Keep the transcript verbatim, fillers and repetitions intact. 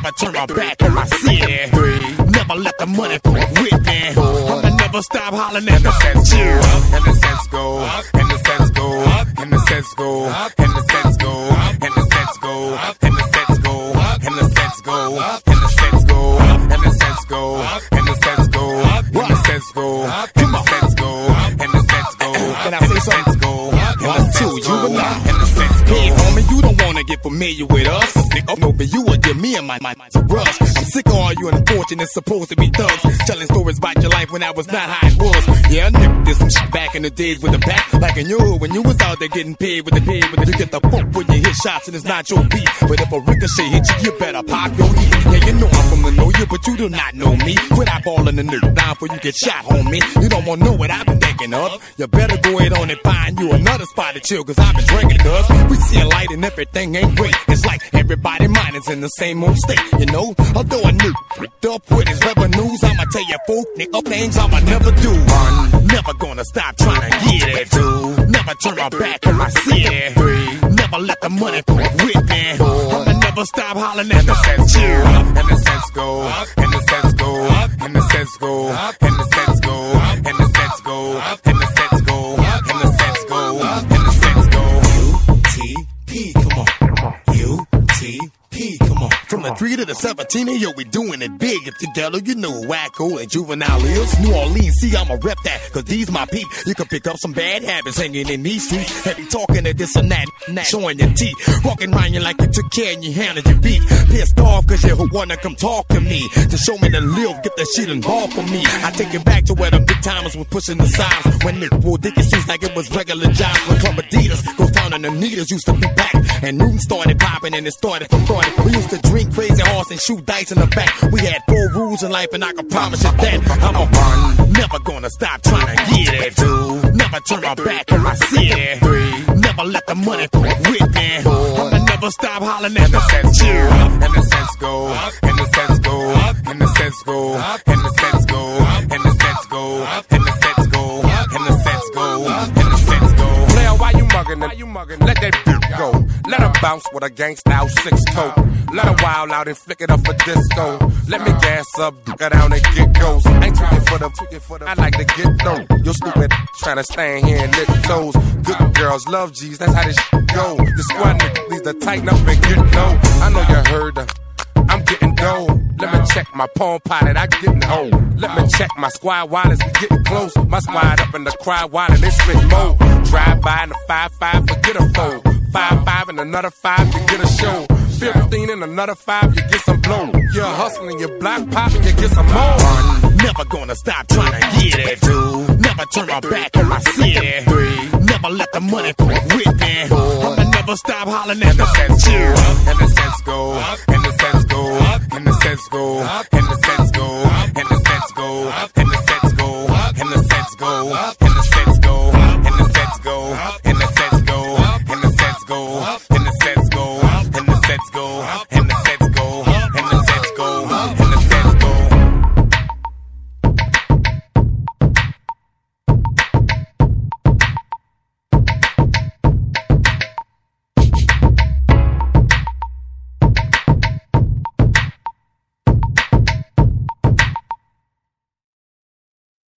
never turn my back on my city. Three, never let the money go with me. Four, I'ma never stop hollering at the sense go, and the sense go, and the sense go, and the sense go, and the sense go, and the sense go, and the sense go, and the sense go, and the sense go, and the sense go, and the sense go, and the sense go, and the sense go, and the sense go. Can I say something? One, two, you and I, and the sense go. Hey, homie, you don't wanna get familiar with us. Nigga, no, but you would give me and my my to rush. I'm sick of all you unfortunate supposed to be thugs, telling stories about your life when I was not how it was. Yeah, I nigga did some shit back in the days with the back, like in your hood when you was out there getting paid with the paid with the. You get the fuck when you hit shots and it's not your beat. But if a ricochet hit you, you better pop your heat. Yeah, you know I'm from the know you, but you do not know me. Quit eyeballing the nigga down before you get shot, homie. You don't wanna know what I've been thinking of. You better go ahead on and find you another spot to chill, cause I've been drinking, cuz we see a light and everything ain't great. It's like everybody mind is in the same old state, you know. Although I knew up with his revenues, I'ma tell you folk nigga things I'ma never do. One, never gonna stop trying to get it. Two, never turn my back on my city. Three, never let the money go with me. Four, I'ma never stop hollering at the sense go, and the sense go, and the sense go, and the sense go, and the sense go, and the sense go, and the sense go, and the sense go, and the sense go. U T P, come on, U T P, come on. From the three to the seventeen, yo, we doing it big. If together, you know Wacko and Juvenile is. New Orleans, see, I'ma rep that, cause these my peep. You can pick up some bad habits hanging in these streets. Heavy talking to this and that, and that showing your teeth. Walking around you like you took care and you handled your beat. Pissed off cause you wanna come talk to me. To show me the live, get that shit involved for me. I take it back to where the big timers was pushing the signs. When Nick Bull Dick, it seems like it was regular jobs. When Club Adidas, Ghost Town and the Needles used to be back. And Newton started popping and it started from throwing. We used to drink crazy horse and shoot dice in the back. We had four rules in life and I can promise you that I'm a one, never gonna stop trying to get it. Two, never turn my back on my city. Three, never let the money go with me. Four, I'ma never stop hollering at the sense go, and the sense go, and the sense go, and the sense go, and the sense go, and the sense go, and the sense go, and the sense go, and the sense go. Player, why you mugging it? You mugging? Let that beat go. Let her bounce with a gangsta out six toe. Let her wild out and flick it up for disco. Let me gas up, get down and get goes. Ain't tweaking for the, tweaking for the. I like to get dough. You stupid trying to stand here and lick toes. Good girls love G's, that's how this shit go. The squad nigga needs to tighten up and get low. I know you heard her. I'm getting dough. Let me check my palm pilot, I getting home. Let me check my squad wallets, we getting close. My squad up in the cry wallet, they spit more. Drive by in the five five, forget a foe. Five five and another five, you get a show. Fifteen and another five, you get some blow. You're hustling, your block popping, you get some more. One, never gonna stop trying to get it. Two, never turn my back on my city. Three, never let the money go with me. Four, I'ma never stop hollering at the sense go, and the sense go, and the sense go, and the sense go, and the sense